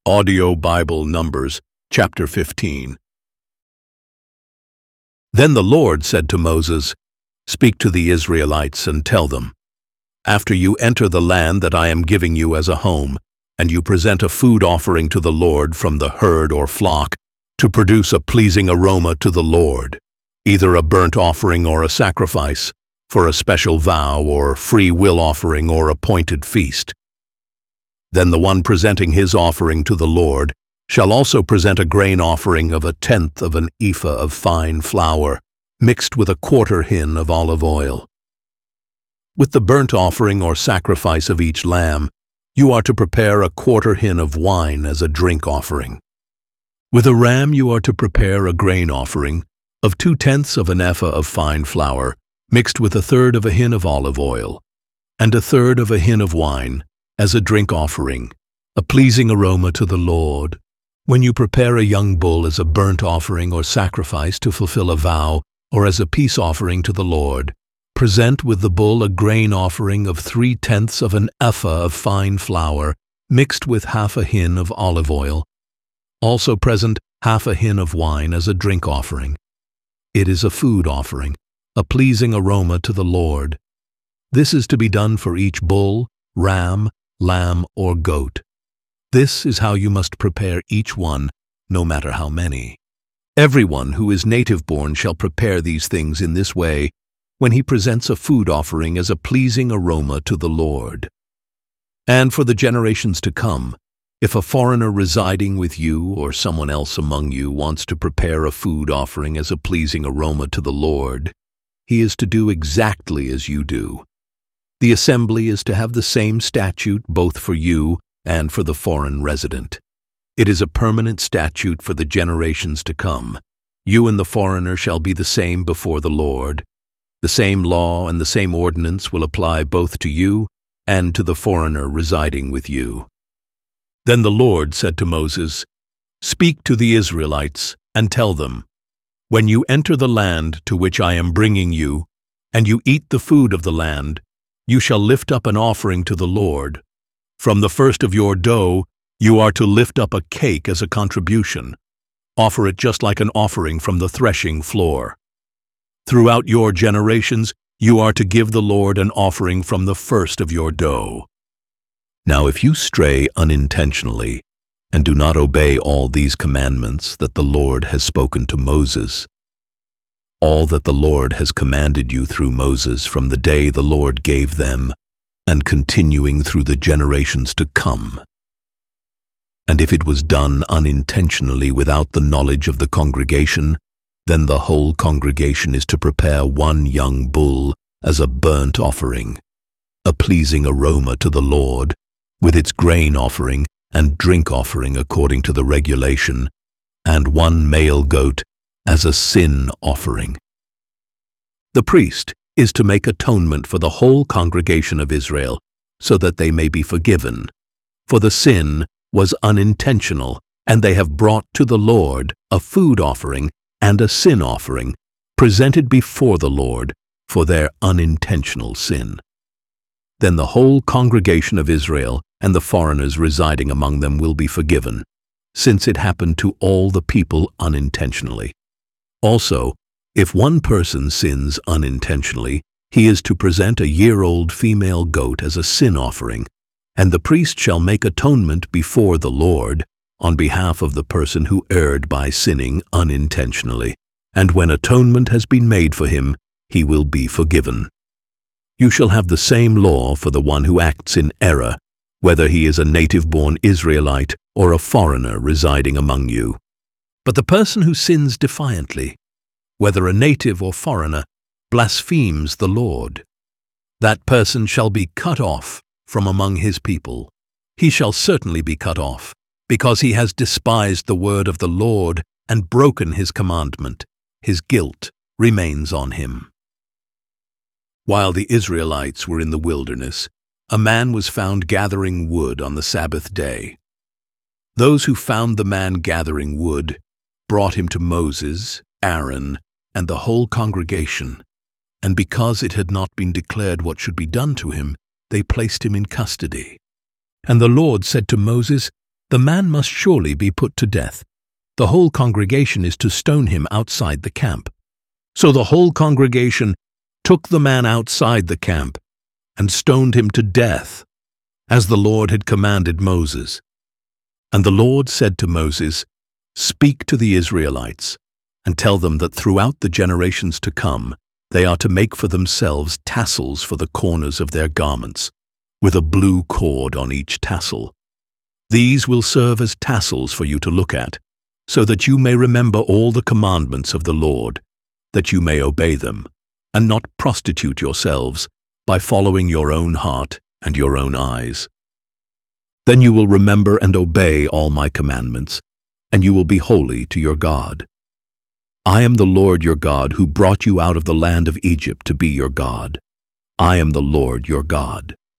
Audio Bible Numbers, chapter 15. Then the Lord said to Moses, "Speak to the Israelites and tell them, after you enter the land that I am giving you as a home, and you present a food offering to the Lord from the herd or flock, to produce a pleasing aroma to the Lord, either a burnt offering or a sacrifice, for a special vow or free will offering or appointed feast. Then the one presenting his offering to the Lord shall also present a grain offering of 1/10 of an ephah of fine flour, mixed with 1/4 hin of olive oil. With the burnt offering or sacrifice of each lamb, you are to prepare 1/4 hin of wine as a drink offering. With a ram you are to prepare a grain offering of 2/10 of an ephah of fine flour, mixed with 1/3 of a hin of olive oil, and 1/3 of a hin of wine, as a drink offering, a pleasing aroma to the Lord. When you prepare a young bull as a burnt offering or sacrifice to fulfill a vow, or as a peace offering to the Lord, present with the bull a grain offering of 3/10 of an ephah of fine flour, mixed with 1/2 a hin of olive oil. Also present 1/2 a hin of wine as a drink offering. It is a food offering, a pleasing aroma to the Lord. This is to be done for each bull, ram, lamb, or goat. This is how you must prepare each one, no matter how many. Everyone who is native-born shall prepare these things in this way when he presents a food offering as a pleasing aroma to the Lord. And for the generations to come, if a foreigner residing with you or someone else among you wants to prepare a food offering as a pleasing aroma to the Lord, he is to do exactly as you do. The assembly is to have the same statute both for you and for the foreign resident. It is a permanent statute for the generations to come. You and the foreigner shall be the same before the Lord. The same law and the same ordinance will apply both to you and to the foreigner residing with you." Then the Lord said to Moses, "Speak to the Israelites and tell them, when you enter the land to which I am bringing you, and you eat the food of the land, you shall lift up an offering to the Lord. From the first of your dough you are to lift up a cake as a contribution. Offer it just like an offering from the threshing floor. Throughout your generations you are to give the Lord an offering from the first of your dough. Now if you stray unintentionally and do not obey all these commandments that the Lord has spoken to Moses, all that the Lord has commanded you through Moses from the day the Lord gave them, and continuing through the generations to come, and if it was done unintentionally without the knowledge of the congregation, then the whole congregation is to prepare one young bull as a burnt offering, a pleasing aroma to the Lord, with its grain offering and drink offering according to the regulation, and one male goat as a sin offering. The priest is to make atonement for the whole congregation of Israel, so that they may be forgiven, for the sin was unintentional, and they have brought to the Lord a food offering and a sin offering, presented before the Lord for their unintentional sin. Then the whole congregation of Israel and the foreigners residing among them will be forgiven, since it happened to all the people unintentionally. Also, if one person sins unintentionally, he is to present a year-old female goat as a sin offering, and the priest shall make atonement before the Lord on behalf of the person who erred by sinning unintentionally, and when atonement has been made for him, he will be forgiven. You shall have the same law for the one who acts in error, whether he is a native-born Israelite or a foreigner residing among you. But the person who sins defiantly, whether a native or foreigner, blasphemes the Lord. That person shall be cut off from among his people. He shall certainly be cut off, because he has despised the word of the Lord and broken his commandment. His guilt remains on him. While the Israelites were in the wilderness, a man was found gathering wood on the Sabbath day. Those who found the man gathering wood brought him to Moses, Aaron, and the whole congregation, and because it had not been declared what should be done to him, they placed him in custody. And the Lord said to Moses, the man must surely be put to death. The whole congregation is to stone him outside the camp. So the whole congregation took the man outside the camp and stoned him to death, as the Lord had commanded Moses. And the Lord said to Moses, "Speak to the Israelites, and tell them that throughout the generations to come, they are to make for themselves tassels for the corners of their garments, with a blue cord on each tassel. These will serve as tassels for you to look at, so that you may remember all the commandments of the Lord, that you may obey them, and not prostitute yourselves by following your own heart and your own eyes. Then you will remember and obey all my commandments, and you will be holy to your God. I am the Lord your God who brought you out of the land of Egypt to be your God. I am the Lord your God."